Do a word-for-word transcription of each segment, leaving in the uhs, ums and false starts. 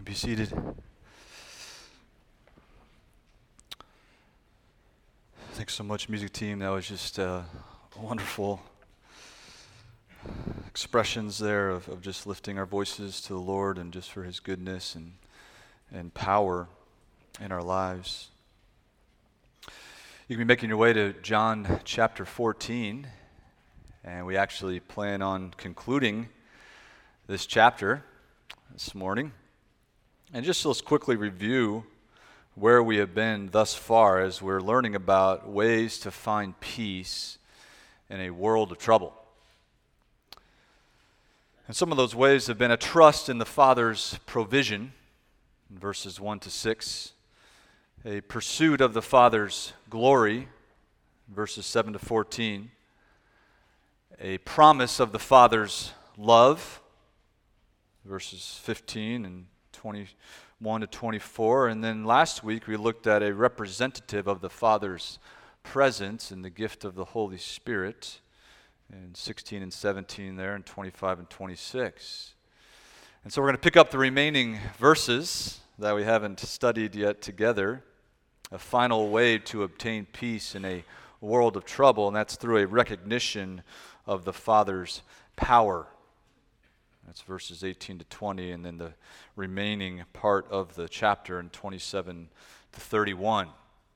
Be seated. Thanks so much, music team. That was just uh, wonderful expressions there of, of just lifting our voices to the Lord and just for His goodness and and power in our lives. You can be making your way to John chapter fourteen, and we actually plan on concluding this chapter this morning. And just let's quickly review where we have been thus far as we're learning about ways to find peace in a world of trouble. And some of those ways have been a trust in the Father's provision, in verses one to six, a pursuit of the Father's glory, verses seven to fourteen, a promise of the Father's love, verses fifteen and twenty-one to twenty-four, and then last week we looked at a representative of the Father's presence in the gift of the Holy Spirit in sixteen and seventeen there, and twenty-five and twenty-six. And so we're going to pick up the remaining verses that we haven't studied yet together, a final way to obtain peace in a world of trouble, and that's through a recognition of the Father's power. That's verses eighteen to twenty, and then the remaining part of the chapter in twenty-seven to thirty-one.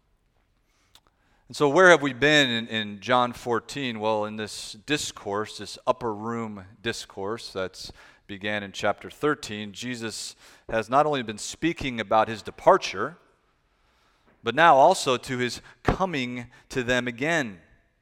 And so where have we been in, in John fourteen? Well, in this discourse, this upper room discourse that's began in chapter thirteen, Jesus has not only been speaking about His departure, but now also to His coming to them again.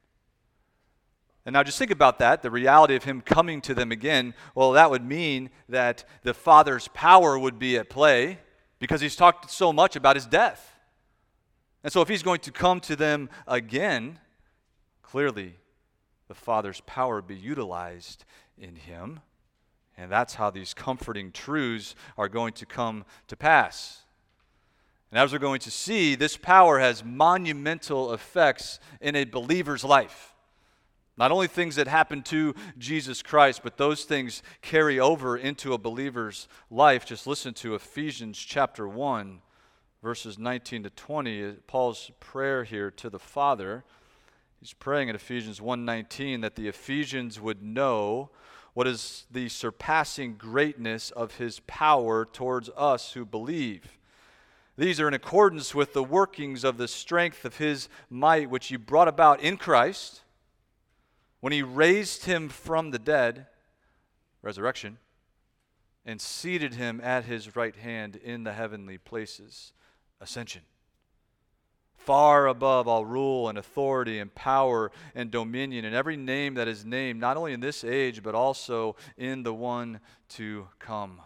And now just think about that, the reality of Him coming to them again. Well, that would mean that the Father's power would be at play because He's talked so much about His death. And so if He's going to come to them again, clearly the Father's power would be utilized in Him. And that's how these comforting truths are going to come to pass. And as we're going to see, this power has monumental effects in a believer's life. Not only things that happen to Jesus Christ, but those things carry over into a believer's life. Just listen to Ephesians chapter one, verses nineteen to twenty. Paul's prayer here to the Father. He's praying in Ephesians one nineteen that the Ephesians would know what is the surpassing greatness of His power towards us who believe. These are in accordance with the workings of the strength of His might, which He brought about in Christ, when He raised Him from the dead, resurrection, and seated Him at His right hand in the heavenly places, ascension, far above all rule and authority and power and dominion and every name that is named, not only in this age, but also in the one to come.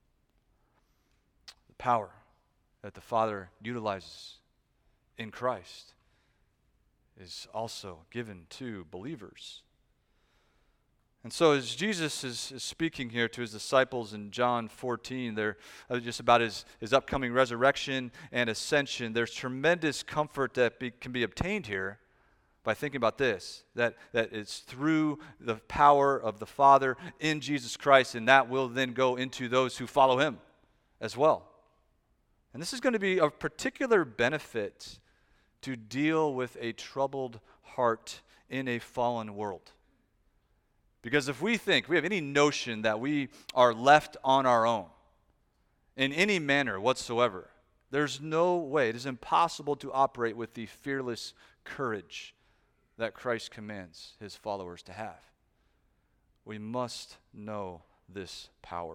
The power that the Father utilizes in Christ is also given to believers. And so as Jesus is, is speaking here to His disciples in John fourteen, they're uh, just about his, his upcoming resurrection and ascension, there's tremendous comfort that be, can be obtained here by thinking about this, that, that it's through the power of the Father in Jesus Christ, and that will then go into those who follow Him as well. And this is going to be of particular benefit to deal with a troubled heart in a fallen world. Because if we think, we have any notion that we are left on our own in any manner whatsoever, there's no way, it is impossible to operate with the fearless courage that Christ commands His followers to have. We must know this power.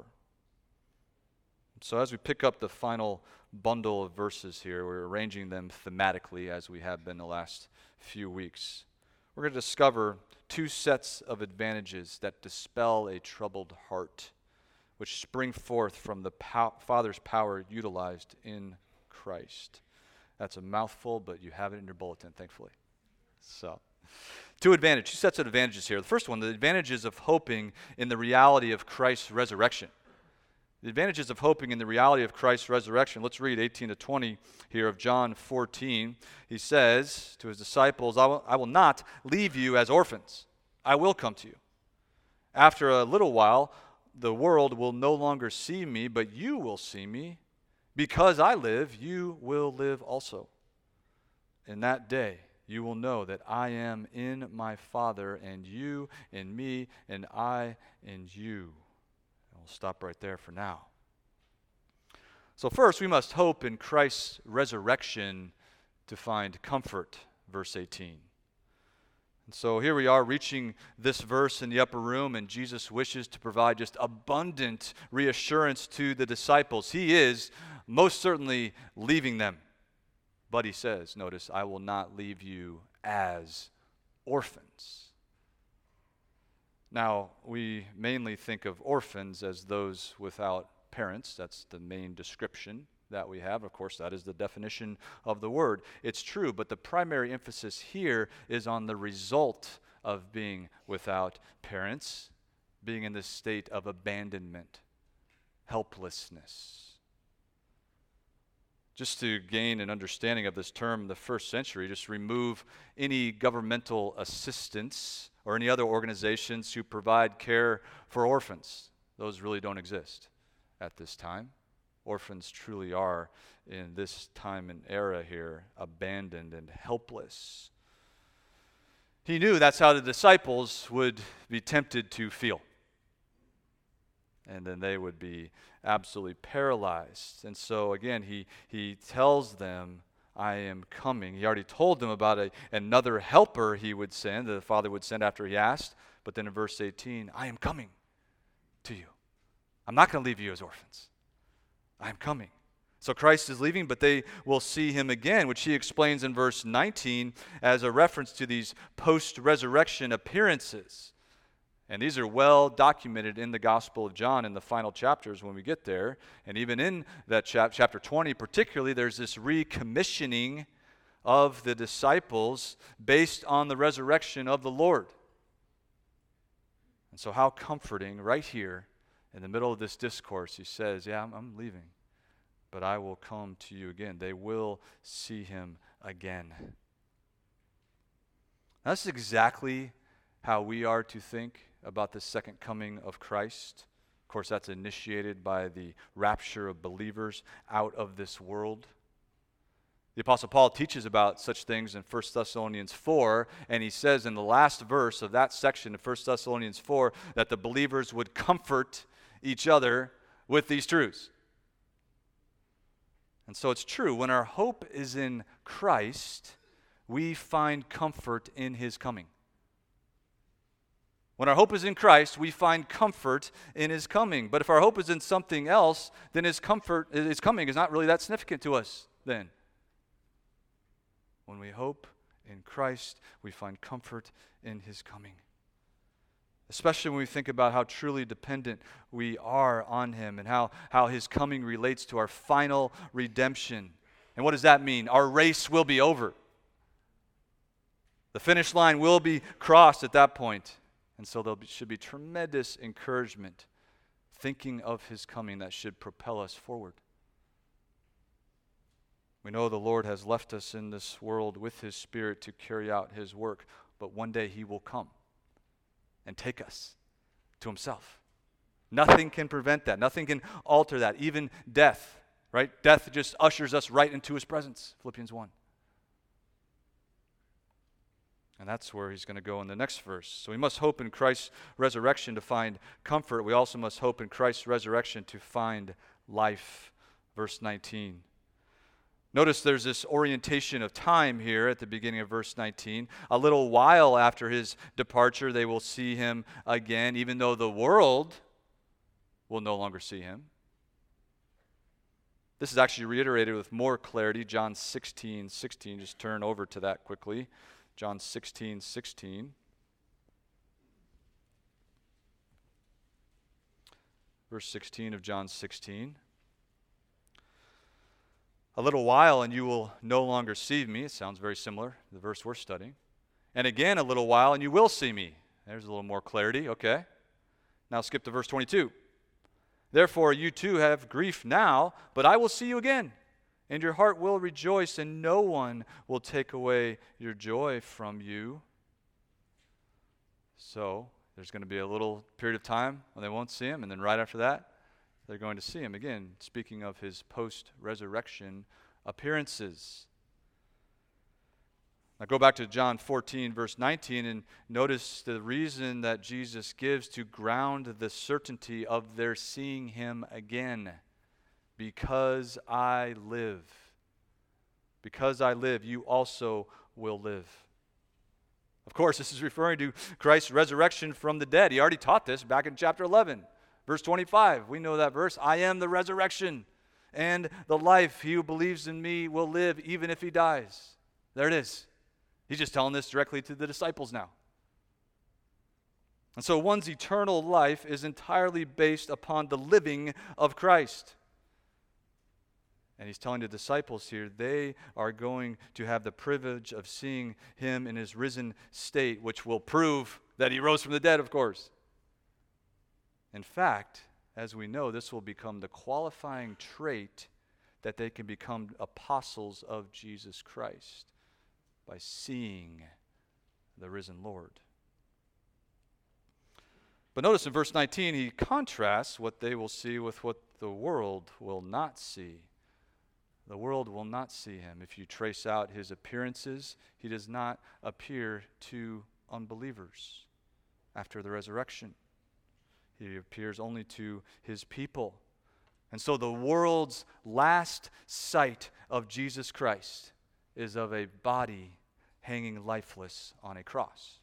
So as we pick up the final bundle of verses here, we're arranging them thematically as we have been the last few weeks. We're going to discover two sets of advantages that dispel a troubled heart, which spring forth from the pow- Father's power utilized in Christ. That's a mouthful, but you have it in your bulletin, thankfully. So, two advantages, two sets of advantages here. The first one, the advantages of hoping in the reality of Christ's resurrection. The advantages of hoping in the reality of Christ's resurrection. Let's read eighteen to twenty here of John fourteen. He says to His disciples, I will, I will not leave you as orphans. I will come to you. After a little while, the world will no longer see me, but you will see me. Because I live, you will live also. In that day, you will know that I am in my Father, and you in me, and I in you. And we'll stop right there for now. So first, we must hope in Christ's resurrection to find comfort, verse eighteen. And so here we are reaching this verse in the upper room, and Jesus wishes to provide just abundant reassurance to the disciples. He is most certainly leaving them. But he says, notice, I will not leave you as orphans. Now, we mainly think of orphans as those without parents. That's the main description that we have. Of course, that is the definition of the word. It's true, but the primary emphasis here is on the result of being without parents, being in this state of abandonment, helplessness. Just to gain an understanding of this term in the first century, just remove any governmental assistance or any other organizations who provide care for orphans. Those really don't exist at this time. Orphans truly are, in this time and era here, abandoned and helpless. He knew that's how the disciples would be tempted to feel. And then they would be absolutely paralyzed. And so again, he, he tells them, I am coming. He already told them about a, another helper he would send, that the Father would send after he asked. But then in verse eighteen, I am coming to you. I'm not going to leave you as orphans. I am coming. So Christ is leaving, but they will see him again, which he explains in verse nineteen as a reference to these post-resurrection appearances. And these are well documented in the Gospel of John in the final chapters when we get there. And even in that chap- chapter twenty particularly, there's this recommissioning of the disciples based on the resurrection of the Lord. And so how comforting right here in the middle of this discourse, he says, yeah, I'm, I'm leaving, but I will come to you again. They will see him again. That's exactly how we are to think about the second coming of Christ. Of course, that's initiated by the rapture of believers out of this world. The Apostle Paul teaches about such things in First Thessalonians four, and he says in the last verse of that section of First Thessalonians four that the believers would comfort each other with these truths. And so it's true, when our hope is in Christ, we find comfort in his coming. When our hope is in Christ, we find comfort in his coming. But if our hope is in something else, then his comfort, his coming is not really that significant to us then. When we hope in Christ, we find comfort in his coming. Especially when we think about how truly dependent we are on him and how, how his coming relates to our final redemption. And what does that mean? Our race will be over. The finish line will be crossed at that point. And so there should be tremendous encouragement thinking of his coming that should propel us forward. We know the Lord has left us in this world with his Spirit to carry out his work, but one day he will come and take us to himself. Nothing can prevent that. Nothing can alter that. Even death, right? Death just ushers us right into his presence, Philippians one. And that's where he's going to go in the next verse. So we must hope in Christ's resurrection to find comfort. We also must hope in Christ's resurrection to find life. Verse nineteen. Notice there's this orientation of time here at the beginning of verse nineteen. A little while after his departure, they will see him again, even though the world will no longer see him. This is actually reiterated with more clarity. John sixteen sixteen. Just turn over to that quickly. John sixteen sixteen. Verse sixteen of John sixteen. A little while and you will no longer see me. It sounds very similar to the verse we're studying. And again, a little while and you will see me. There's a little more clarity. Okay. Now skip to verse twenty-two. Therefore you too have grief now, but I will see you again. And your heart will rejoice, and no one will take away your joy from you. So, There's going to be a little period of time when they won't see him, and then right after that, they're going to see him again, speaking of his post-resurrection appearances. Now go back to John fourteen, verse nineteen, and notice the reason that Jesus gives to ground the certainty of their seeing him again. Because I live. Because I live, you also will live. Of course, this is referring to Christ's resurrection from the dead. He already taught this back in chapter eleven, verse twenty-five. We know that verse. I am the resurrection and the life. He who believes in me will live even if he dies. There it is. He's just telling this directly to the disciples now. And so one's eternal life is entirely based upon the living of Christ. And he's telling the disciples here, they are going to have the privilege of seeing him in his risen state, which will prove that he rose from the dead, of course. In fact, as we know, this will become the qualifying trait that they can become apostles of Jesus Christ by seeing the risen Lord. But notice in verse nineteen, he contrasts what they will see with what the world will not see. The world will not see him. If you trace out his appearances, he does not appear to unbelievers after the resurrection. He appears only to his people. And so the world's last sight of Jesus Christ is of a body hanging lifeless on a cross.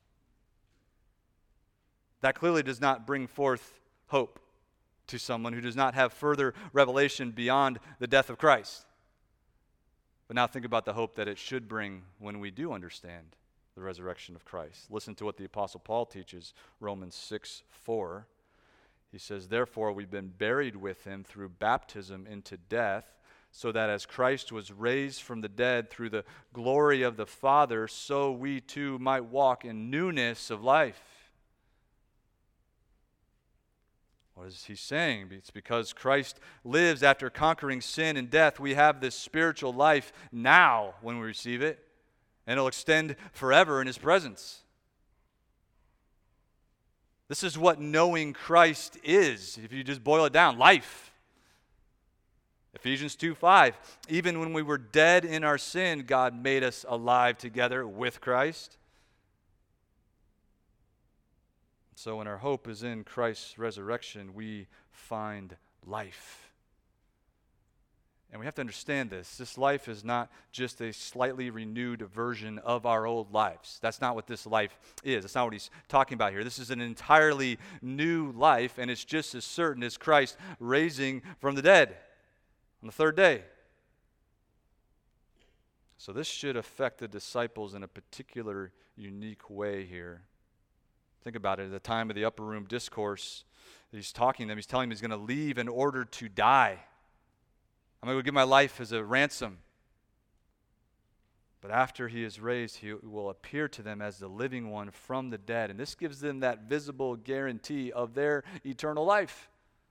That clearly does not bring forth hope to someone who does not have further revelation beyond the death of Christ. But now think about the hope that it should bring when we do understand the resurrection of Christ. Listen to what the Apostle Paul teaches, Romans six four. He says, therefore we've been buried with him through baptism into death, so that as Christ was raised from the dead through the glory of the Father, so we too might walk in newness of life. What is he saying? It's because Christ lives after conquering sin and death. We have this spiritual life now when we receive it, and it'll extend forever in his presence. This is what knowing Christ is, if you just boil it down, life. Ephesians two five, even when we were dead in our sin, God made us alive together with Christ. So when our hope is in Christ's resurrection, we find life. And we have to understand this. This life is not just a slightly renewed version of our old lives. That's not what this life is. That's not what he's talking about here. This is an entirely new life, and it's just as certain as Christ raising from the dead on the third day. So this should affect the disciples in a particular, unique way here. Think about it. At the time of the upper room discourse, he's talking to them. He's telling them he's going to leave in order to die. I'm going to give my life as a ransom. But after he is raised, he will appear to them as the living one from the dead. And this gives them that visible guarantee of their eternal life.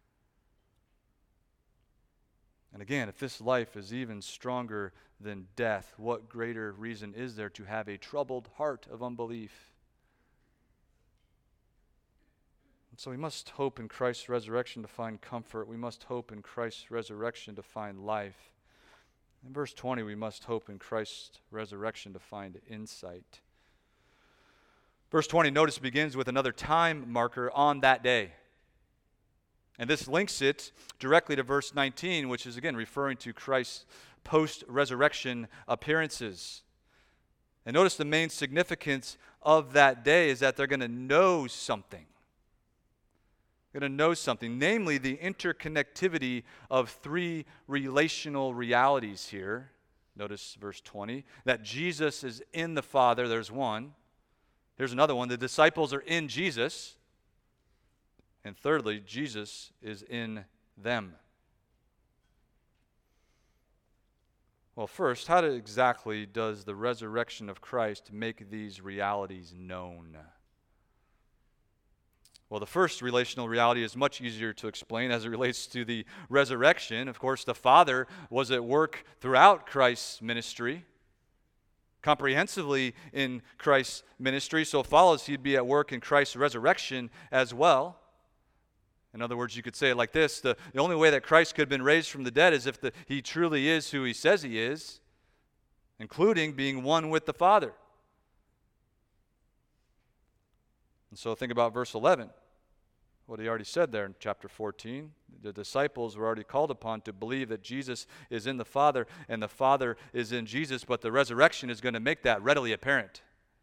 And again, if this life is even stronger than death, what greater reason is there to have a troubled heart of unbelief? And so we must hope in Christ's resurrection to find comfort. We must hope in Christ's resurrection to find life. In verse twenty, we must hope in Christ's resurrection to find insight. Verse twenty, notice, begins with another time marker on that day. And this links it directly to verse nineteen, which is again referring to Christ's post-resurrection appearances. And notice the main significance of that day is that they're going to know something. Going to know something, namely the interconnectivity of three relational realities here. Notice verse twenty, that Jesus is in the Father, there's one. Here's another one, the disciples are in Jesus. And thirdly, Jesus is in them. Well, first, how exactly does the resurrection of Christ make these realities known? Well, the first relational reality is much easier to explain as it relates to the resurrection. Of course, the Father was at work throughout Christ's ministry. comprehensively in Christ's ministry, so it follows he'd be at work in Christ's resurrection as well. In other words, you could say it like this: the, the only way that Christ could have been raised from the dead is if the, he truly is who he says he is, including being one with the Father. And so think about verse eleven, what he already said there in chapter fourteen. The disciples were already called upon to believe that Jesus is in the Father and the Father is in Jesus, but the resurrection is going to make that readily apparent.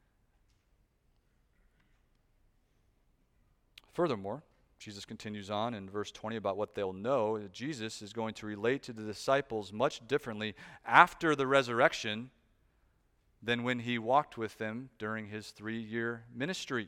Furthermore, Jesus continues on in verse twenty about what they'll know. Jesus is going to relate to the disciples much differently after the resurrection than when he walked with them during his three-year ministry.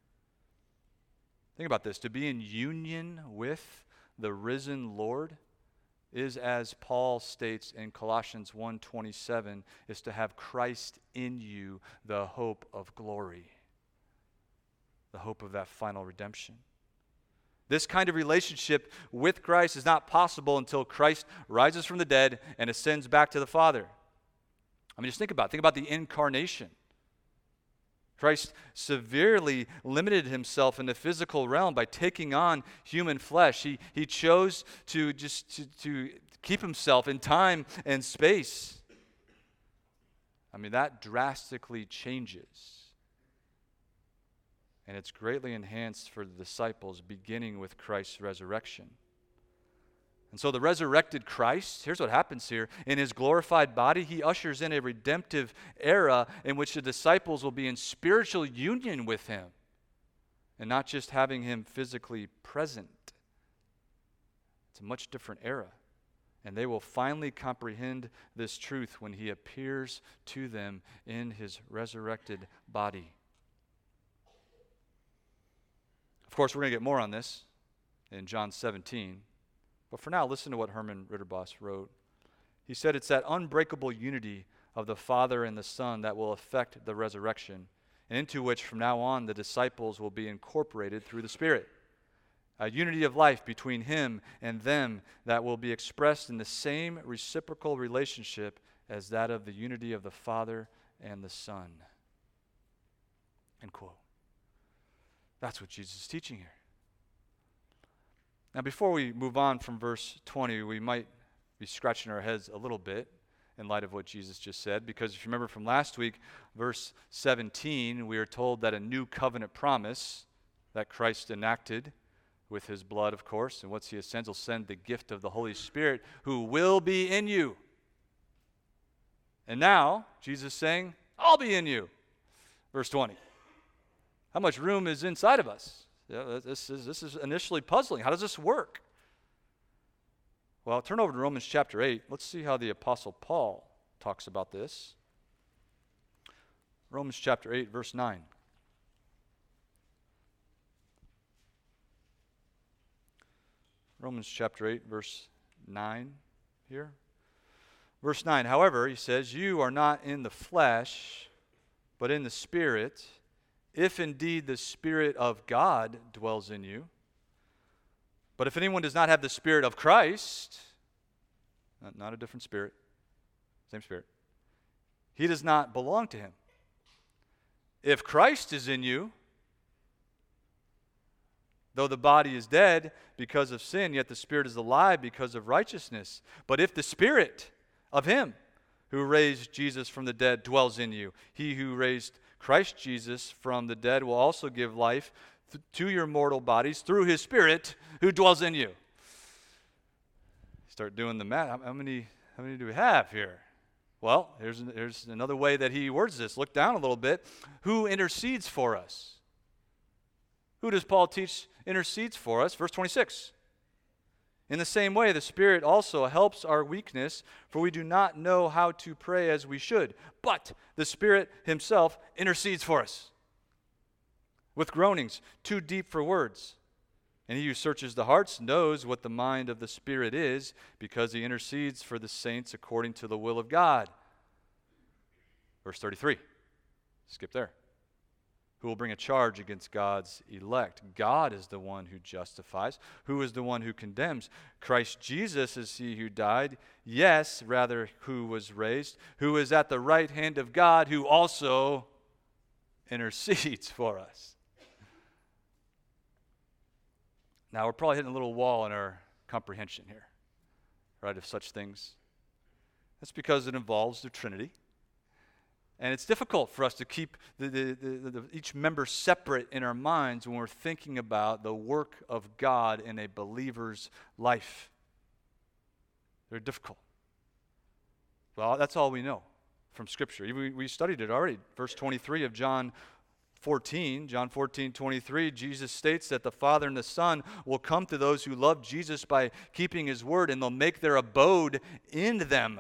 Think about this. To be in union with the risen Lord is, as Paul states in Colossians one twenty-seven, is to have Christ in you, the hope of glory, the hope of that final redemption. This kind of relationship with Christ is not possible until Christ rises from the dead and ascends back to the Father. I mean, just think about it. Think about the incarnation. Christ severely limited himself in the physical realm by taking on human flesh. He, he chose to just to, to keep himself in time and space. I mean, that drastically changes. And it's greatly enhanced for the disciples, beginning with Christ's resurrection. And so the resurrected Christ, here's what happens here. In his glorified body, he ushers in a redemptive era in which the disciples will be in spiritual union with him and not just having him physically present. It's a much different era. And they will finally comprehend this truth when he appears to them in his resurrected body. Of course, we're going to get more on this in John seventeen. But for now, listen to what Herman Ritterboss wrote. He said, it's that unbreakable unity of the Father and the Son that will affect the resurrection, and into which from now on the disciples will be incorporated through the Spirit. A unity of life between him and them that will be expressed in the same reciprocal relationship as that of the unity of the Father and the Son. End quote. That's what Jesus is teaching here. Now, before we move on from verse twenty, we might be scratching our heads a little bit in light of what Jesus just said, because if you remember from last week, verse seventeen, we are told that a new covenant promise that Christ enacted with his blood, of course, and once he ascends, will send the gift of the Holy Spirit who will be in you. And now, Jesus is saying, I'll be in you. Verse twenty. How much room is inside of us? Yeah, this is, this is initially puzzling. How does this work? Well, turn over to Romans chapter eight. Let's see how the Apostle Paul talks about this. Romans chapter eight, verse nine. Romans chapter eight, verse nine here. Verse nine, however, he says, you are not in the flesh, but in the Spirit, if indeed the Spirit of God dwells in you. But if anyone does not have the Spirit of Christ, not, not a different Spirit, same Spirit, he does not belong to him. If Christ is in you, though the body is dead because of sin, yet the Spirit is alive because of righteousness. But if the Spirit of him who raised Jesus from the dead dwells in you, he who raised Christ Jesus from the dead will also give life th- to your mortal bodies through his Spirit who dwells in you. Start doing the math. How, how many how many do we have here? Well, here's, here's another way that he words this. Look down a little bit. Who intercedes for us? Who does Paul teach intercedes for us? Verse twenty-six. In the same way, the Spirit also helps our weakness, for we do not know how to pray as we should. But the Spirit himself intercedes for us with groanings too deep for words. And he who searches the hearts knows what the mind of the Spirit is, because he intercedes for the saints according to the will of God. Verse thirty-three. Skip there. who will bring a charge against God's elect? God is the one who justifies. Who is the one who condemns? Christ Jesus is he who died. Yes, rather, who was raised, who is at the right hand of God, who also intercedes for us. Now, we're probably hitting a little wall in our comprehension here, right, of such things. That's because it involves the Trinity. And it's difficult for us to keep the, the, the, the, each member separate in our minds when we're thinking about the work of God in a believer's life. They're difficult. Well, that's all we know from Scripture. We, we studied it already. Verse twenty-three of John fourteen, John fourteen, twenty-three, Jesus states that the Father and the Son will come to those who love Jesus by keeping His word, and they'll make their abode in them.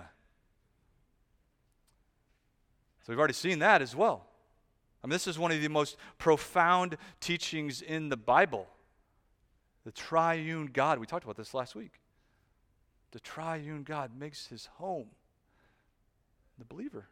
So we've already seen that as well. I mean, this is one of the most profound teachings in the Bible. The triune God. We talked about this last week. The triune God makes His home in the believer.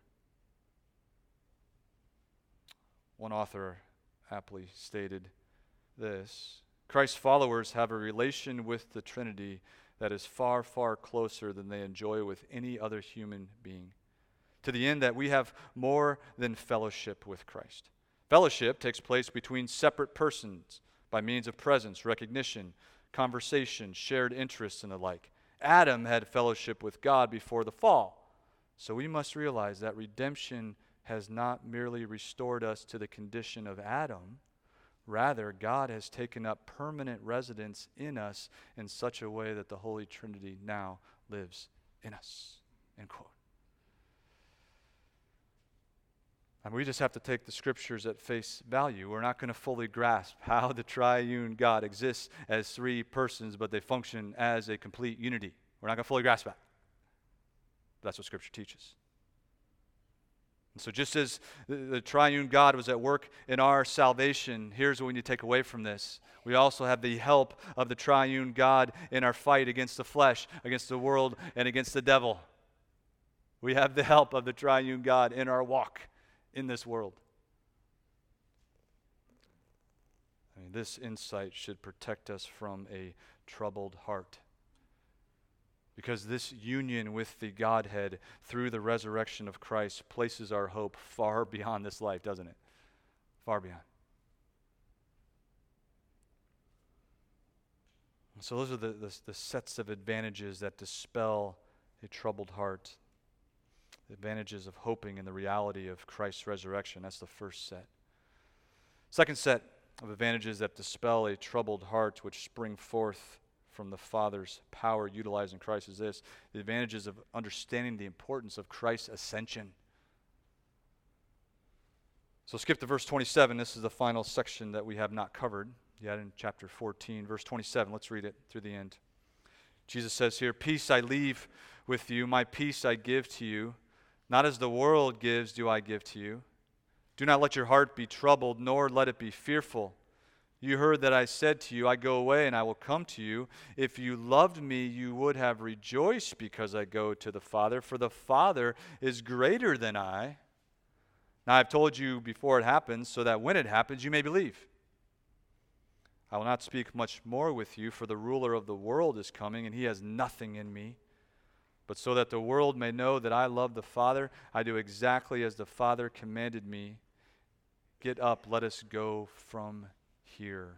One author aptly stated this: Christ's followers have a relation with the Trinity that is far, far closer than they enjoy with any other human being, to the end that we have more than fellowship with Christ. Fellowship takes place between separate persons by means of presence, recognition, conversation, shared interests, and the like. Adam had fellowship with God before the fall. So we must realize that redemption has not merely restored us to the condition of Adam. Rather, God has taken up permanent residence in us in such a way that the Holy Trinity now lives in us. End quote. I mean, we just have to take the Scriptures at face value. We're not going to fully grasp how the triune God exists as three persons, but they function as a complete unity. We're not going to fully grasp that. That's what Scripture teaches. And so just as the, the triune God was at work in our salvation, here's what we need to take away from this. We also have the help of the triune God in our fight against the flesh, against the world, and against the devil. We have the help of the triune God in our walk in this world. I mean, this insight should protect us from a troubled heart, because this union with the Godhead through the resurrection of Christ places our hope far beyond this life, doesn't it? Far beyond. So those are the, the, the sets of advantages that dispel a troubled heart. The advantages of hoping in the reality of Christ's resurrection. That's the first set. Second set of advantages that dispel a troubled heart, which spring forth from the Father's power utilized in Christ, is this: the advantages of understanding the importance of Christ's ascension. So skip to verse twenty-seven. This is the final section that we have not covered yet in chapter fourteen. Verse twenty-seven, let's read it through the end. Jesus says here, "Peace I leave with you, my peace I give to you. Not as the world gives do I give to you. Do not let your heart be troubled, nor let it be fearful. You heard that I said to you, I go away and I will come to you. If you loved me, you would have rejoiced because I go to the Father, for the Father is greater than I. Now I've told you before it happens, so that when it happens, you may believe. I will not speak much more with you, for the ruler of the world is coming, and he has nothing in me. But so that the world may know that I love the Father, I do exactly as the Father commanded me. Get up, let us go from here."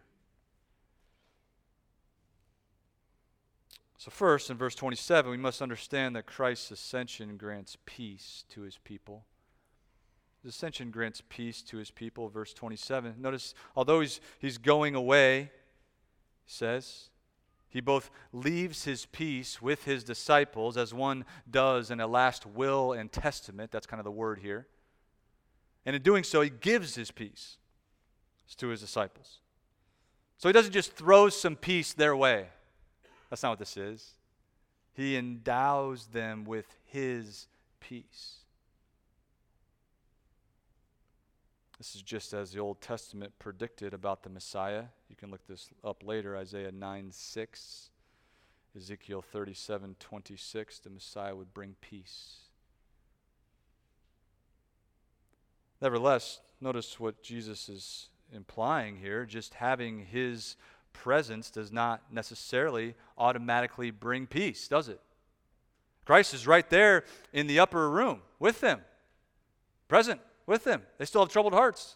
So first, in verse twenty-seven, we must understand that Christ's ascension grants peace to His people. His ascension grants peace to His people, verse twenty-seven. Notice, although He's, he's going away, He says, He both leaves His peace with His disciples, as one does in a last will and testament. That's kind of the word here. And in doing so, He gives His peace to His disciples. So He doesn't just throw some peace their way. That's not what this is. He endows them with His peace. This is just as the Old Testament predicted about the Messiah. You can look this up later, Isaiah nine six, Ezekiel thirty-seven twenty-six, the Messiah would bring peace. Nevertheless, notice what Jesus is implying here. Just having his presence does not necessarily automatically bring peace, does it? Christ is right there in the upper room with them, present with them. They still have troubled hearts.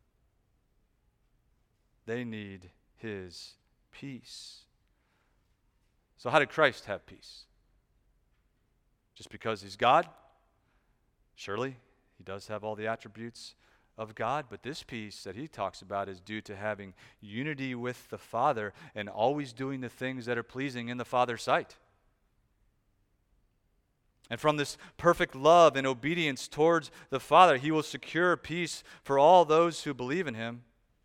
They need his peace. So how did Christ have peace? Just because he's God? Surely, he does have all the attributes of God, but this peace that he talks about is due to having unity with the Father and always doing the things that are pleasing in the Father's sight. And from this perfect love and obedience towards the Father, he will secure peace for all those who believe in him.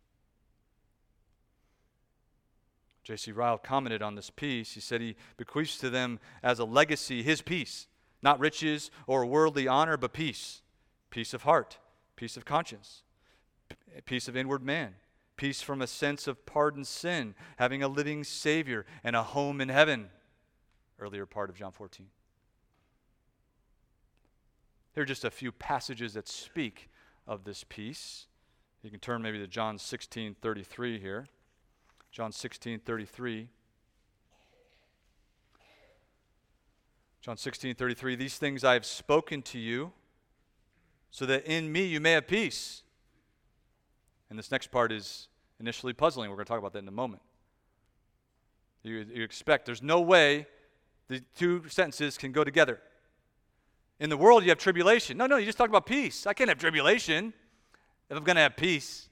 J C Ryle commented on this peace. He said he bequeaths to them as a legacy his peace, not riches or worldly honor, but peace. Peace of heart, peace of conscience, peace of inward man, peace from a sense of pardoned sin, having a living Savior and a home in heaven. Earlier part of John fourteen. Here are just a few passages that speak of this peace. You can turn maybe to John sixteen thirty-three here. John sixteen thirty-three. John sixteen thirty-three. These things I have spoken to you, so that in me you may have peace. And this next part is initially puzzling. We're going to talk about that in a moment. You, you expect, there's no way the two sentences can go together. In the world you have tribulation. No, no, you just talked about peace. I can't have tribulation if I'm going to have peace.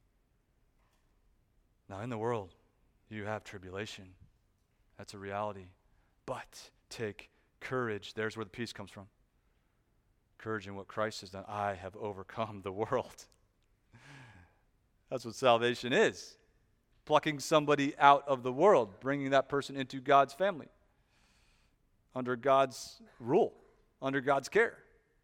Now, in the world, you have tribulation. That's a reality. But take courage. There's where the peace comes from. Courage in what Christ has done. I have overcome the world. That's what salvation is. Plucking somebody out of the world, bringing that person into God's family, under God's rule, under God's care.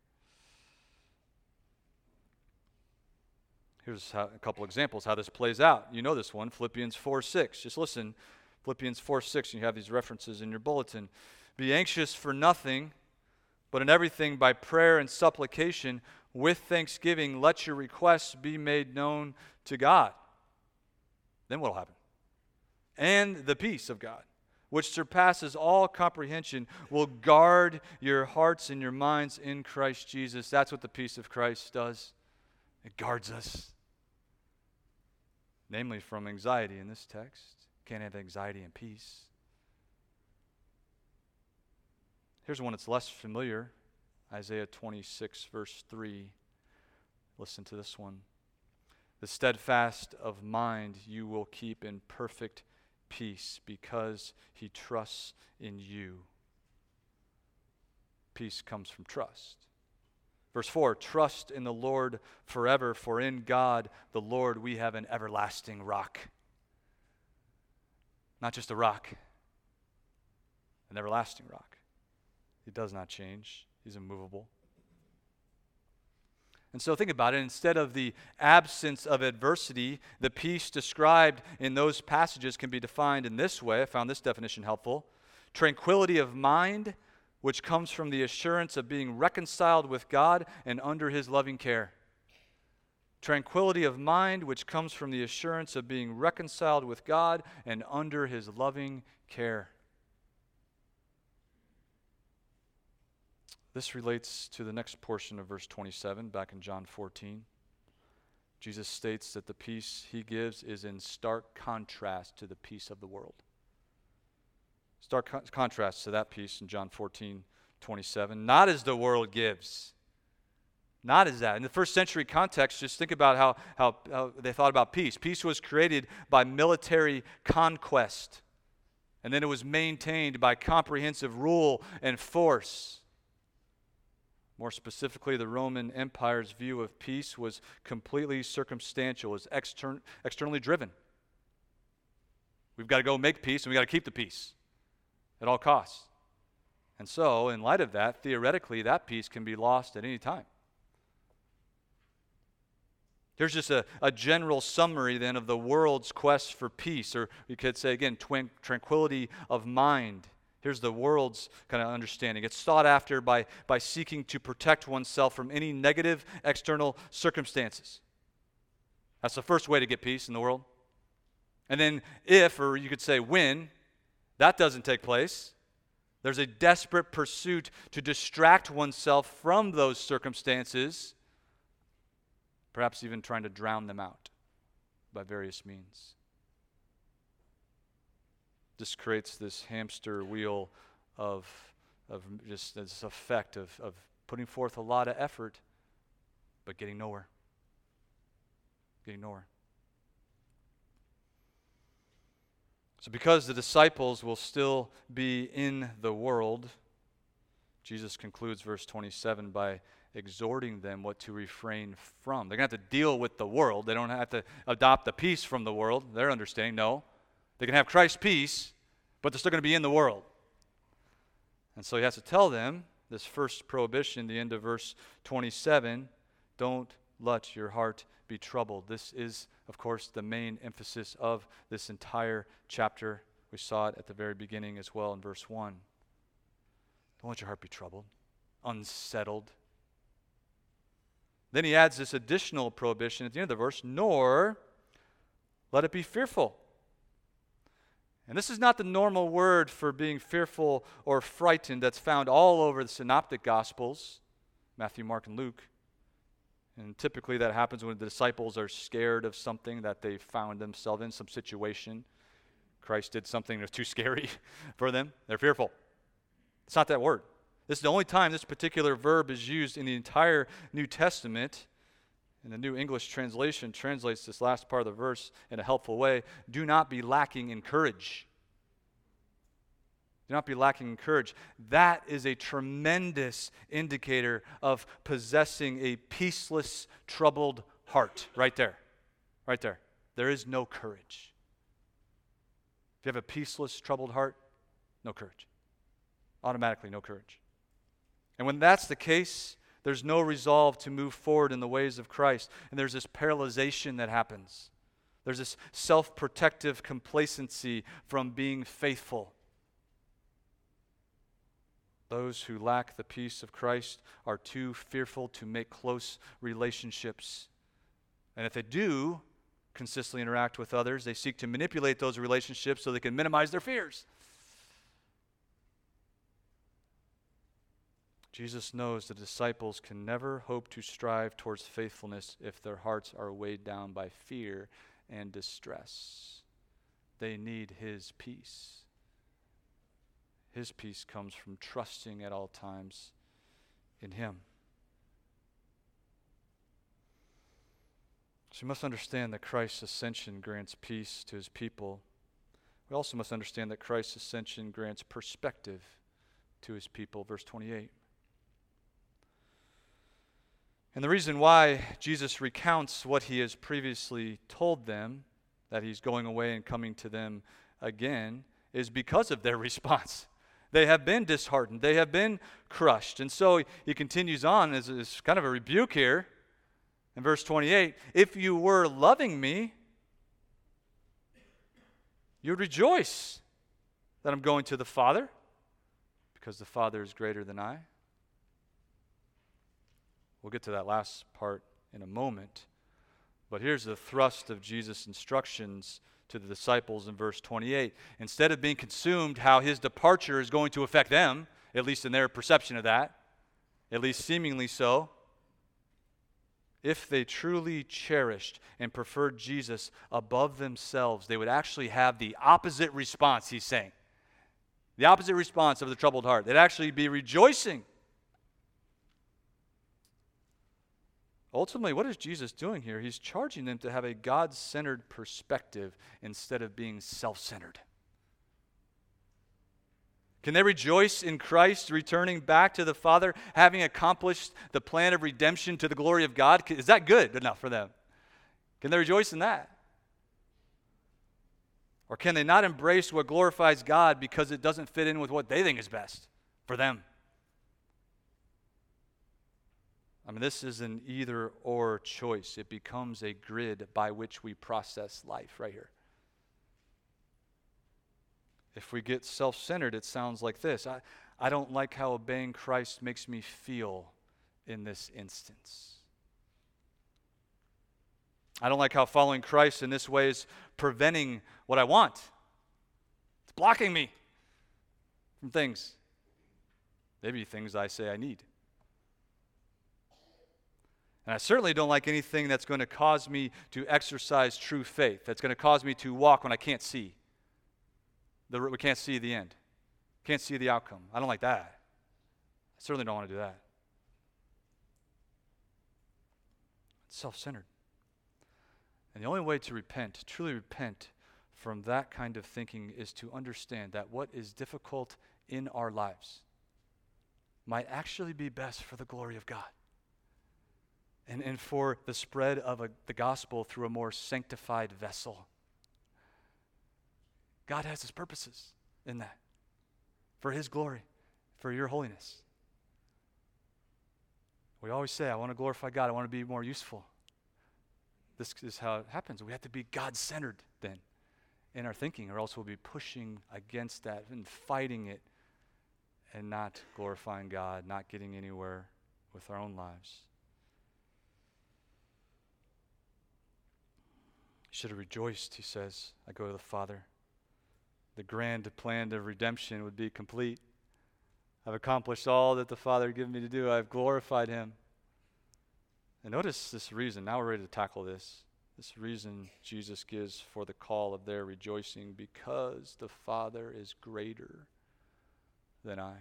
Here's how, a couple examples how this plays out. You know this one, Philippians four six. Just listen, Philippians four six, and you have these references in your bulletin. Be anxious for nothing, but in everything by prayer and supplication, with thanksgiving, let your requests be made known to God. Then what will happen? And the peace of God, which surpasses all comprehension, will guard your hearts and your minds in Christ Jesus. That's what the peace of Christ does. It guards us. Namely from anxiety in this text. Can't have anxiety and peace. Here's one that's less familiar. Isaiah twenty-six, verse three. Listen to this one. The steadfast of mind you will keep in perfect peace because he trusts in you. Peace comes from trust. Verse four, trust in the Lord forever, for in God, the Lord, we have an everlasting rock. Not just a rock, an everlasting rock. He does not change. He's immovable. And so think about it. Instead of the absence of adversity, the peace described in those passages can be defined in this way. I found this definition helpful. Tranquility of mind, which comes from the assurance of being reconciled with God and under his loving care. Tranquility of mind, which comes from the assurance of being reconciled with God and under his loving care. This relates to the next portion of verse twenty-seven, back in John fourteen. Jesus states that the peace he gives is in stark contrast to the peace of the world. Stark con- contrast to that peace in John fourteen, twenty-seven. Not as the world gives. Not as that. In the first century context, just think about how, how, how they thought about peace. Peace was created by military conquest. And then it was maintained by comprehensive rule and force. More specifically, the Roman Empire's view of peace was completely circumstantial, was extern- externally driven. We've got to go make peace, and we've got to keep the peace at all costs. And so, in light of that, theoretically, that peace can be lost at any time. Here's just a, a general summary, then, of the world's quest for peace, or we could say, again, twin- tranquility of mind. Here's the world's kind of understanding. It's sought after by, by seeking to protect oneself from any negative external circumstances. That's the first way to get peace in the world. And then if, or you could say when, that doesn't take place, there's a desperate pursuit to distract oneself from those circumstances, perhaps even trying to drown them out by various means. This creates this hamster wheel of, of just this effect of, of putting forth a lot of effort, but getting nowhere. Getting nowhere. So because the disciples will still be in the world, Jesus concludes verse twenty-seven by exhorting them what to refrain from. They're going to have to deal with the world. They don't have to adopt the peace from the world. They're understanding, no. They can have Christ's peace, but they're still going to be in the world. And so he has to tell them, this first prohibition, the end of verse twenty-seven, don't let your heart be troubled. This is, of course, the main emphasis of this entire chapter. We saw it at the very beginning as well in verse one. Don't let your heart be troubled, unsettled. Then he adds this additional prohibition at the end of the verse, nor let it be fearful. And this is not the normal word for being fearful or frightened that's found all over the synoptic gospels, Matthew, Mark, and Luke. And typically that happens when the disciples are scared of something that they found themselves in, some situation. Christ did something that was too scary for them. They're fearful. It's not that word. This is the only time this particular verb is used in the entire New Testament. And the New English translation translates this last part of the verse in a helpful way. Do not be lacking in courage. Do not be lacking in courage. That is a tremendous indicator of possessing a peaceless, troubled heart. Right there. Right there. There is no courage. If you have a peaceless, troubled heart, no courage. Automatically no courage. And when that's the case, there's no resolve to move forward in the ways of Christ. And there's this paralyzation that happens. There's this self-protective complacency from being faithful. Those who lack the peace of Christ are too fearful to make close relationships. And if they do consistently interact with others, they seek to manipulate those relationships so they can minimize their fears. Jesus knows the disciples can never hope to strive towards faithfulness if their hearts are weighed down by fear and distress. They need his peace. His peace comes from trusting at all times in him. So we must understand that Christ's ascension grants peace to his people. We also must understand that Christ's ascension grants perspective to his people. Verse twenty-eight. And the reason why Jesus recounts what he has previously told them, that he's going away and coming to them again, is because of their response. They have been disheartened. They have been crushed. And so he continues on as, as kind of a rebuke here. In verse twenty-eight, if you were loving me, you would rejoice that I'm going to the Father, because the Father is greater than I. We'll get to that last part in a moment. But here's the thrust of Jesus' instructions to the disciples in verse twenty-eight. Instead of being consumed how his departure is going to affect them, at least in their perception of that, at least seemingly so, if they truly cherished and preferred Jesus above themselves, they would actually have the opposite response, he's saying. The opposite response of the troubled heart. They'd actually be rejoicing. Ultimately, what is Jesus doing here? He's charging them to have a God-centered perspective instead of being self-centered. Can they rejoice in Christ returning back to the Father, having accomplished the plan of redemption to the glory of God? Is that good enough for them? Can they rejoice in that? Or can they not embrace what glorifies God because it doesn't fit in with what they think is best for them? I mean, this is an either-or choice. It becomes a grid by which we process life right here. If we get self-centered, it sounds like this. I, I don't like how obeying Christ makes me feel in this instance. I don't like how following Christ in this way is preventing what I want. It's blocking me from things. Maybe things I say I need. And I certainly don't like anything that's going to cause me to exercise true faith, that's going to cause me to walk when I can't see. The, we can't see the end. Can't see the outcome. I don't like that. I certainly don't want to do that. It's self-centered. And the only way to repent, to truly repent from that kind of thinking, is to understand that what is difficult in our lives might actually be best for the glory of God. And, and for the spread of a, the gospel through a more sanctified vessel. God has his purposes in that. For his glory, for your holiness. We always say, I want to glorify God, I want to be more useful. This is how it happens. We have to be God-centered then in our thinking, or else we'll be pushing against that and fighting it and not glorifying God, not getting anywhere with our own lives. Should have rejoiced, he says, I go to the Father. The grand plan of redemption would be complete. I've accomplished all that the Father had given me to do. I've glorified him. And notice this reason. Now we're ready to tackle this. This reason Jesus gives for the call of their rejoicing, because the Father is greater than I.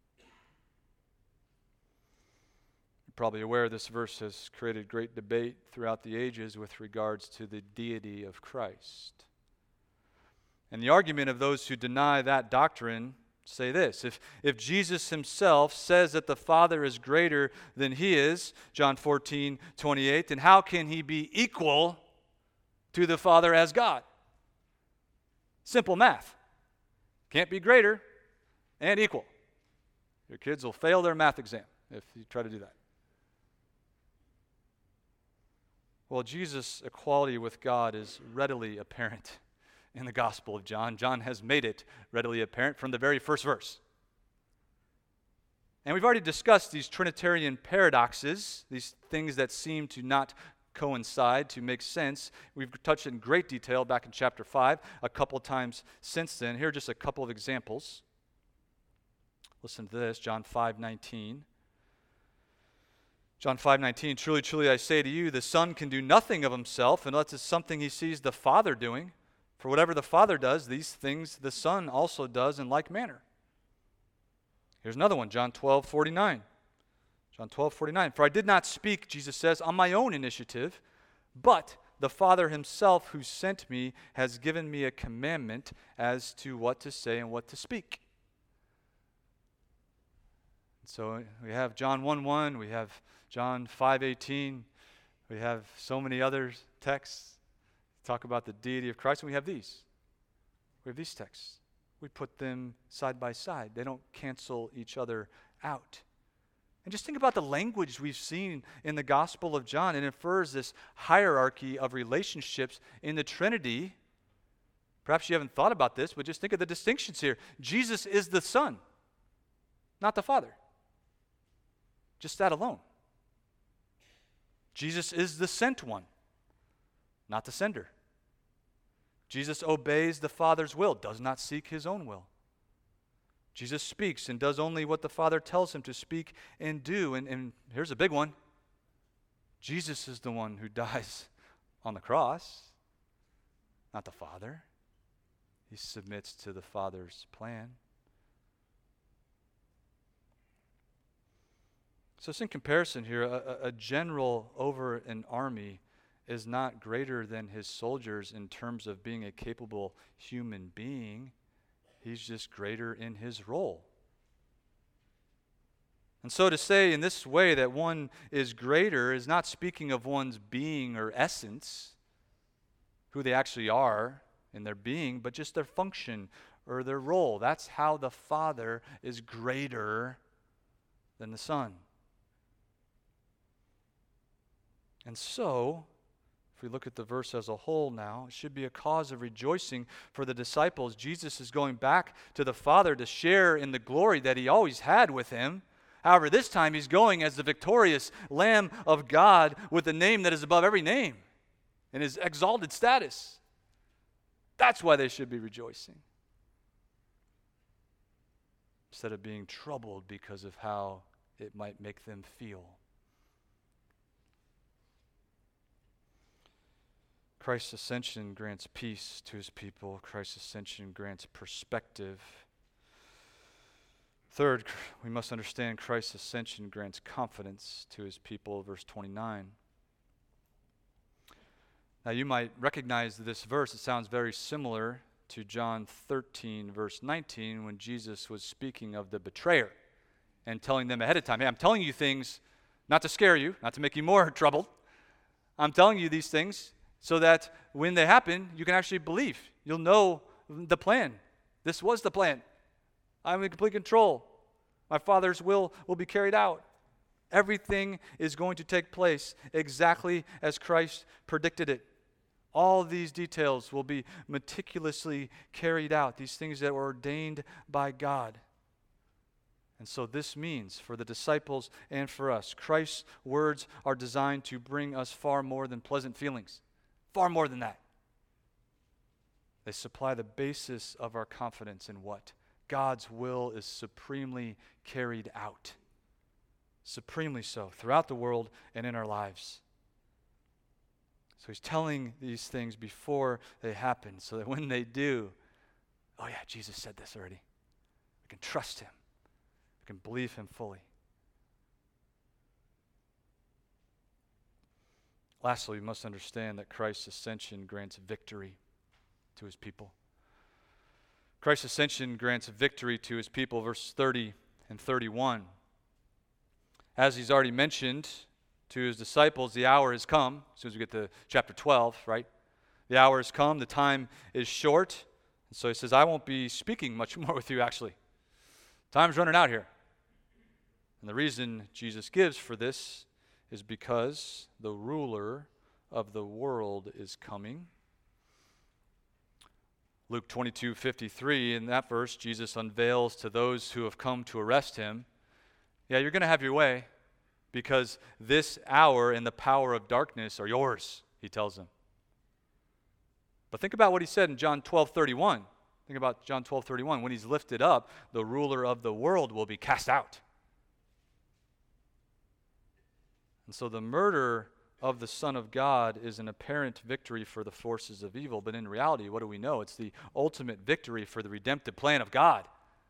Probably aware this verse has created great debate throughout the ages with regards to the deity of Christ. And the argument of those who deny that doctrine say this: if, if Jesus himself says that the Father is greater than he is, John fourteen twenty-eight, then how can he be equal to the Father as God? Simple math. Can't be greater and equal. Your kids will fail their math exam if you try to do that. Well, Jesus' equality with God is readily apparent in the Gospel of John. John has made it readily apparent from the very first verse. And we've already discussed these Trinitarian paradoxes, these things that seem to not coincide, to make sense. We've touched in great detail back in chapter five, a couple times since then. Here are just a couple of examples. Listen to this, John five nineteen. John five nineteen, truly, truly, I say to you, the Son can do nothing of himself unless it's something he sees the Father doing. For whatever the Father does, these things the Son also does in like manner. Here's another one, John twelve forty-nine. John twelve forty-nine, for I did not speak, Jesus says, on my own initiative, but the Father himself who sent me has given me a commandment as to what to say and what to speak. So we have John one one, we have John five eighteen, we have so many other texts that talk about the deity of Christ, and we have these. We have these texts. We put them side by side. They don't cancel each other out. And just think about the language we've seen in the Gospel of John. It infers this hierarchy of relationships in the Trinity. Perhaps you haven't thought about this, but just think of the distinctions here. Jesus is the Son, not the Father. Just that alone. Jesus is the sent one, not the sender. Jesus obeys the Father's will, does not seek his own will. Jesus speaks and does only what the Father tells him to speak and do. And, and here's a big one. Jesus is the one who dies on the cross, not the Father. He submits to the Father's plan. So it's in comparison here, a, a general over an army is not greater than his soldiers in terms of being a capable human being. He's just greater in his role. And so to say in this way that one is greater is not speaking of one's being or essence, who they actually are in their being, but just their function or their role. That's how the Father is greater than the Son. And so, if we look at the verse as a whole now, it should be a cause of rejoicing for the disciples. Jesus is going back to the Father to share in the glory that he always had with him. However, this time he's going as the victorious Lamb of God with the name that is above every name. in his exalted status. That's why they should be rejoicing, instead of being troubled because of how it might make them feel. Christ's ascension grants peace to his people. Christ's ascension grants perspective. Third, we must understand Christ's ascension grants confidence to his people, verse twenty-nine. Now you might recognize this verse. It sounds very similar to John thirteen, verse nineteen, when Jesus was speaking of the betrayer and telling them ahead of time, hey, I'm telling you things not to scare you, not to make you more troubled. I'm telling you these things so that when they happen, you can actually believe. You'll know the plan. This was the plan. I'm in complete control. My Father's will will be carried out. Everything is going to take place exactly as Christ predicted it. All these details will be meticulously carried out, these things that were ordained by God. And so this means for the disciples and for us, Christ's words are designed to bring us far more than pleasant feelings, far more than that. They supply the basis of our confidence in what? God's will is supremely carried out, supremely so, throughout the world and in our lives. So he's telling these things before they happen, so that when they do, oh yeah, Jesus said this already. We can trust him. We can believe him fully. Lastly, we must understand that Christ's ascension grants victory to his people. Christ's ascension grants victory to his people, verse thirty and thirty-one. As he's already mentioned to his disciples, the hour has come. As soon as we get to chapter twelve, right? The hour has come, the time is short. And so he says, I won't be speaking much more with you, actually. Time's running out here. And the reason Jesus gives for this is because the ruler of the world is coming. Luke twenty-two fifty-three, in that verse, Jesus unveils to those who have come to arrest him, yeah, you're going to have your way, because this hour and the power of darkness are yours, he tells them. But think about what he said in John twelve thirty-one. Think about John twelve thirty-one. When he's lifted up, the ruler of the world will be cast out. And so the murder of the Son of God is an apparent victory for the forces of evil. But in reality, what do we know? It's the ultimate victory for the redemptive plan of God.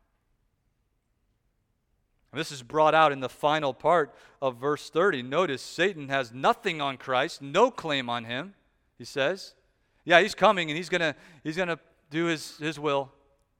And this is brought out in the final part of verse thirty. Notice Satan has nothing on Christ, no claim on him, he says. Yeah, he's coming and he's going to he's going to do his, his will.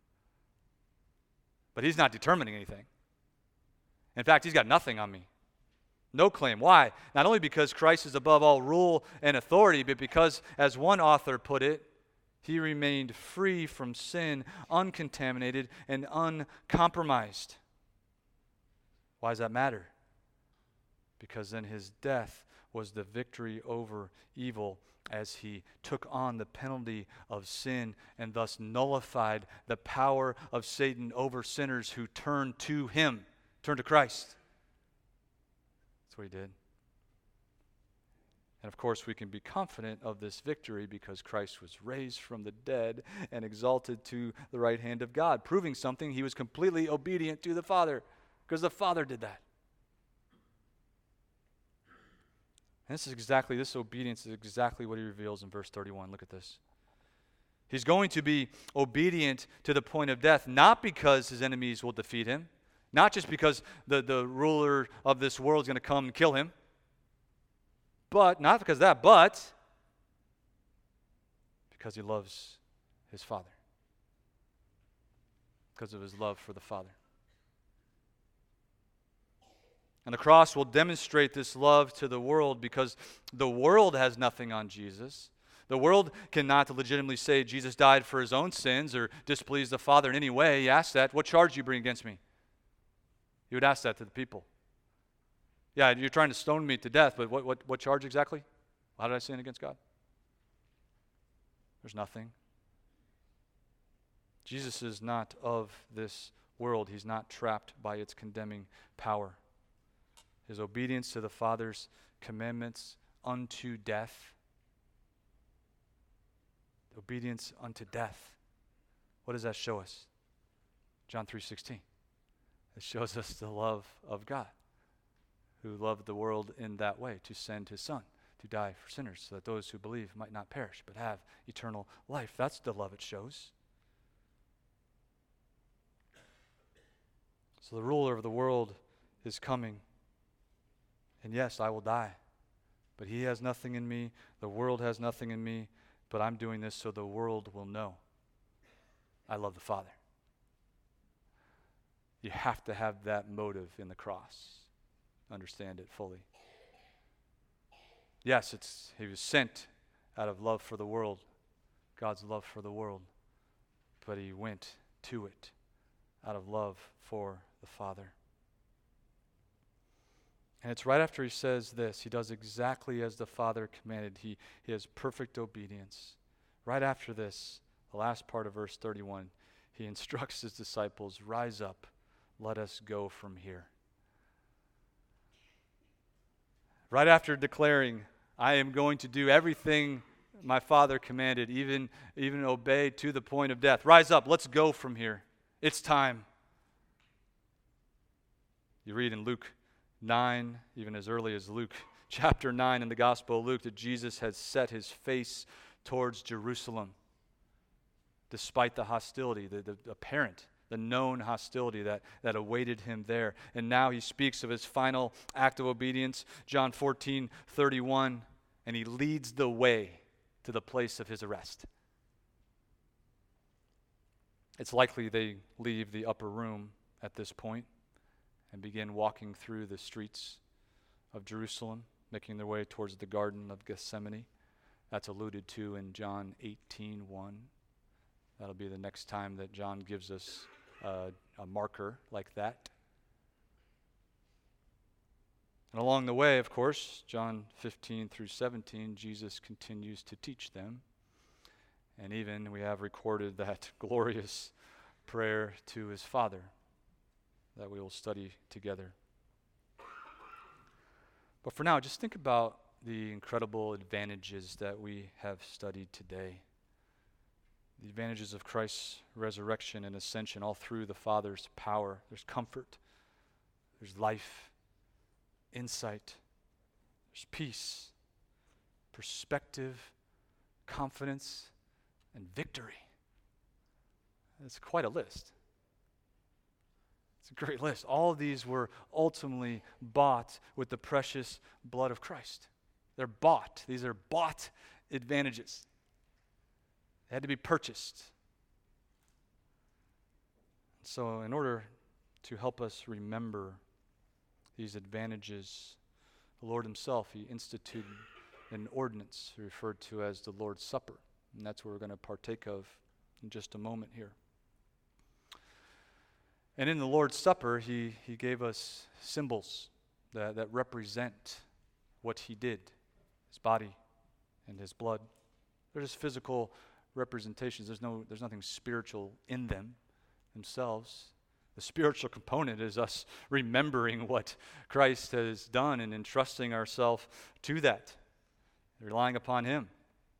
But he's not determining anything. In fact, he's got nothing on me. No claim. Why? Not only because Christ is above all rule and authority, but because, as one author put it, he remained free from sin, uncontaminated, and uncompromised. Why does that matter? Because then his death was the victory over evil as he took on the penalty of sin and thus nullified the power of Satan over sinners who turned to him, turned to Christ. That's what he did. And of course, we can be confident of this victory because Christ was raised from the dead and exalted to the right hand of God, proving something. He was completely obedient to the Father because the Father did that. And this is exactly, this obedience is exactly what he reveals in verse thirty-one. Look at this. He's going to be obedient to the point of death, not because his enemies will defeat him, not just because the, the ruler of this world is going to come and kill him, but, not because of that, but because he loves his Father. Because of his love for the Father. And the cross will demonstrate this love to the world because the world has nothing on Jesus. The world cannot legitimately say Jesus died for his own sins or displease the Father in any way. He asked that. What charge do you bring against me? You would ask that to the people. Yeah, you're trying to stone me to death, but what, what, what charge exactly? How did I sin against God? There's nothing. Jesus is not of this world. He's not trapped by its condemning power. His obedience to the Father's commandments unto death obedience unto death. What does that show us? John three sixteen. It shows us the love of God, who loved the world in that way, to send his Son to die for sinners, so that those who believe might not perish, but have eternal life. That's the love it shows. So the ruler of the world is coming. And yes, I will die. But he has nothing in me. The world has nothing in me. But I'm doing this so the world will know I love the Father. You have to have that motive in the cross. Understand it fully. Yes, it's he was sent out of love for the world, God's love for the world. But he went to it out of love for the Father. And it's right after he says this, he does exactly as the Father commanded. He, he has perfect obedience. Right after this, the last part of verse thirty-one, he instructs his disciples, rise up, let us go from here. Right after declaring, I am going to do everything my Father commanded, even, even obey to the point of death. Rise up, let's go from here. It's time. You read in Luke nine, even as early as Luke chapter nine in the Gospel of Luke, that Jesus had set his face towards Jerusalem despite the hostility, the, the apparent, the known hostility that, that awaited him there. And now he speaks of his final act of obedience, John fourteen thirty-one, and he leads the way to the place of his arrest. It's likely they leave the upper room at this point and begin walking through the streets of Jerusalem, making their way towards the Garden of Gethsemane. That's alluded to in John eighteen one. That'll be the next time that John gives us uh, a marker like that. And along the way, of course, John fifteen through seventeen, Jesus continues to teach them. And even we have recorded that glorious prayer to his Father that we will study together. But for now, just think about the incredible advantages that we have studied today. The advantages of Christ's resurrection and ascension all through the Father's power. There's comfort, there's life, insight, there's peace, perspective, confidence, and victory. It's quite a list. It's a great list. All of these were ultimately bought with the precious blood of Christ. They're bought. These are bought advantages. They had to be purchased. So in order to help us remember these advantages, the Lord himself, he instituted an ordinance referred to as the Lord's Supper. And that's what we're going to partake of in just a moment here. And in the Lord's Supper, he, he gave us symbols that, that represent what he did, his body and his blood. They're just physical representations. There's no, there's nothing spiritual in them themselves. The spiritual component is us remembering what Christ has done and entrusting ourselves to that, relying upon him.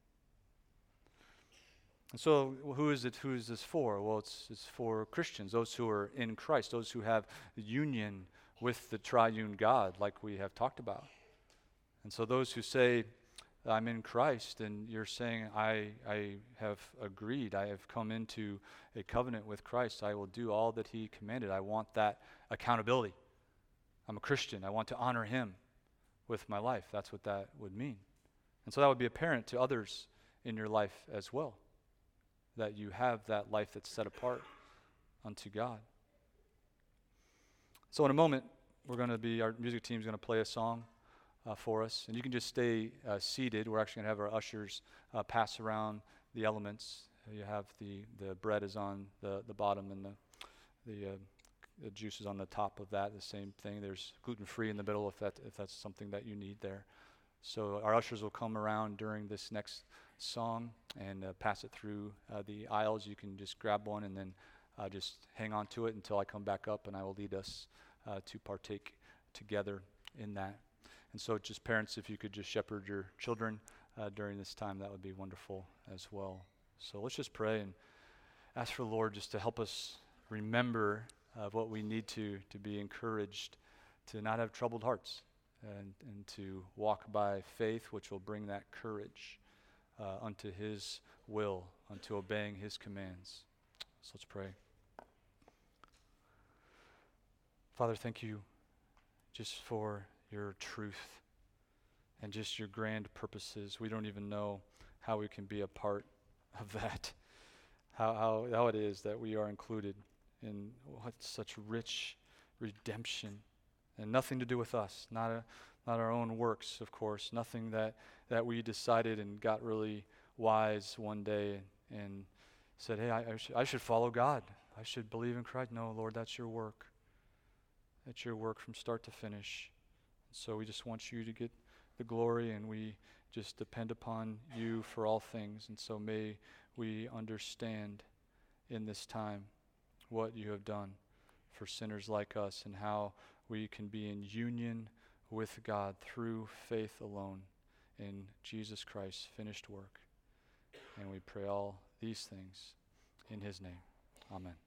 And so who is it? Who is this for? Well, it's, it's for Christians, those who are in Christ, those who have union with the triune God, like we have talked about. And so those who say, I'm in Christ, and you're saying, I, I have agreed, I have come into a covenant with Christ, I will do all that he commanded. I want that accountability. I'm a Christian. I want to honor him with my life. That's what that would mean. And so that would be apparent to others in your life as well, that you have that life that's set apart unto God. So in a moment, we're going to be, our music team is going to play a song uh, for us. And you can just stay uh, seated. We're actually going to have our ushers uh, pass around the elements. You have the, the bread is on the, the bottom, and the, the, uh, the juice is on the top of that, the same thing. There's gluten-free in the middle if, that, if that's something that you need there. So our ushers will come around during this next song and uh, pass it through uh, the aisles. You can just grab one and then uh, just hang on to it until I come back up, and I will lead us uh, to partake together in that. And so just parents, if you could just shepherd your children uh, during this time, that would be wonderful as well. So let's just pray and ask for the Lord just to help us remember uh, what we need to to be encouraged, to not have troubled hearts, and, and to walk by faith, which will bring that courage uh, unto his will, unto obeying his commands. So let's pray. Father, thank you just for your truth and just your grand purposes. We don't even know how we can be a part of that, how how, how it is that we are included in what such rich redemption, and nothing to do with us, not a, not our own works, of course, nothing that, that we decided and got really wise one day and, and said, hey, I, I, sh- I should follow God. I should believe in Christ. No, Lord, that's your work. That's your work from start to finish. So we just want you to get the glory, and we just depend upon you for all things. And so may we understand in this time what you have done for sinners like us, and how we can be in union with God through faith alone in Jesus Christ's finished work. And we pray all these things in his name. Amen.